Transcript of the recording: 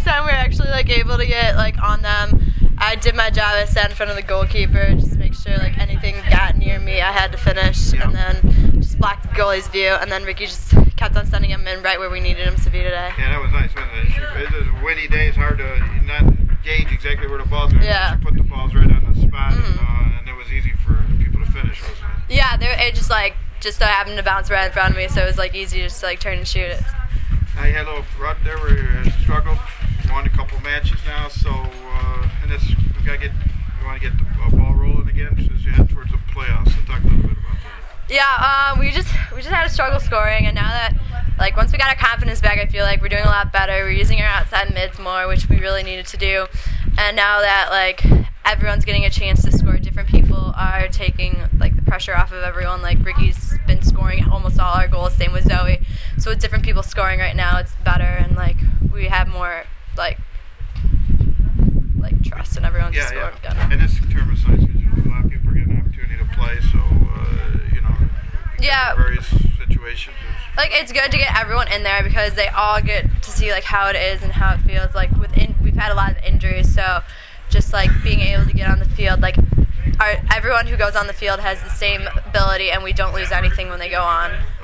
time we were actually like able to get like on them, I did my job. I sat in front of the goalkeeper just to make sure like anything got near me, I had to finish, and then just blocked the goalie's view, and then Ricky just kept on sending him in right where we needed him to be today. Yeah, that was nice. It was a windy day. It's hard to not gauge exactly where the ball's going. Yeah. She put the balls right on the spot, and it was easy for people to finish, wasn't it? Yeah, it just so happened to bounce right in front of me, so it was like easy just to like turn and shoot it. Now you had a little rut there where you struggled. You won a couple matches now, so and this we want to get the ball rolling again as you head towards the playoffs. So talk a little bit about that. Yeah, we just had a struggle scoring, and now that like once we got our confidence back, I feel like we're doing a lot better. We're using our outside mids more, which we really needed to do. And now that like everyone's getting a chance to score, different people are taking like the pressure off of everyone. Like Ricky's been scoring almost all our goals, same with Zoe. So with different people scoring right now, it's better, and like we have more like trust in everyone to score again. And this tournament's nice because a lot of people are getting an opportunity to play, so various situations. Like it's good to get everyone in there because they all get to see like how it is and how it feels. Like we've had a lot of injuries, so just like being able to get on the field, like everyone who goes on the field has the same ability, and we don't lose anything when they go on.